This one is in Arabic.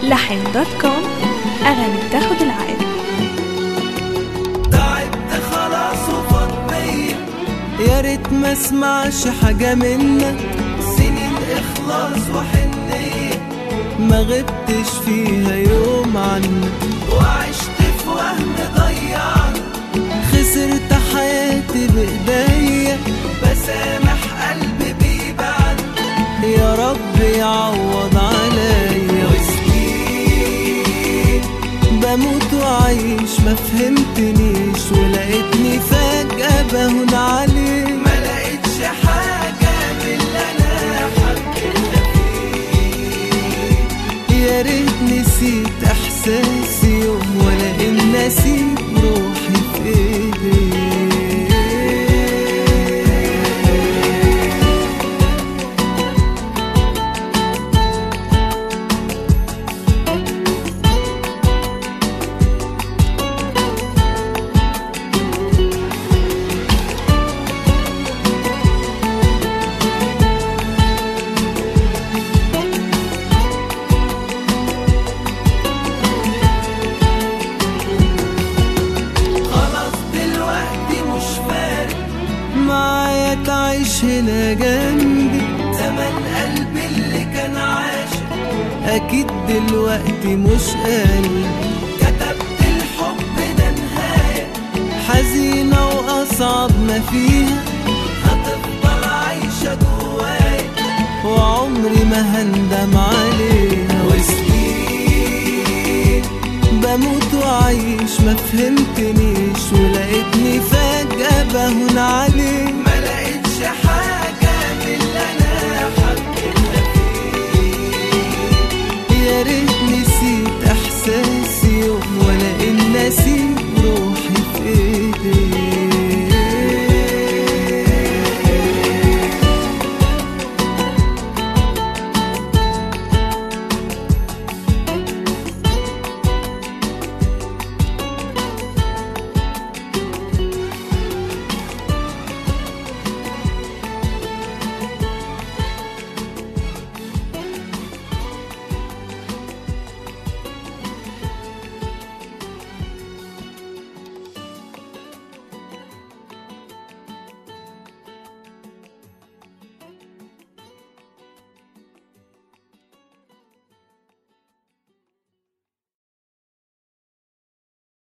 لحن.com. أغاني بتاخد العقل. تعبت خلاص وفاض بيا، يا ريت ما اسمعش حاجة منك. سنين إخلاص وحنية ما غبتش فيها يوم عنك، وعشت في وهم ضيعني. خسرت حياتي بإيديا، بسامح قلبي بيبعد. يا رب يعوض عليا، وسنين بموت وعايش ما فهمتنيش، ولقيتني فجأة بهون عليك. ما لقيتش حاجة باللي أنا حبيتها فيك. يا ريت نسيت إحساسي يوم، ولا إن نسيت روحي في إيديك. معايا تعيش هنا جنبي، زمن قلبي اللي كان عاشق أكيد دلوقتي مش قلبي. كتبت الحب ده نهاية حزينة وأصعب ما فيها، هتفضل عايشة جوايا وعمري ما هندم عليها. وسنين بموت وعايش ما فهمتنيش، ولقيتني فجأة بهون عليك.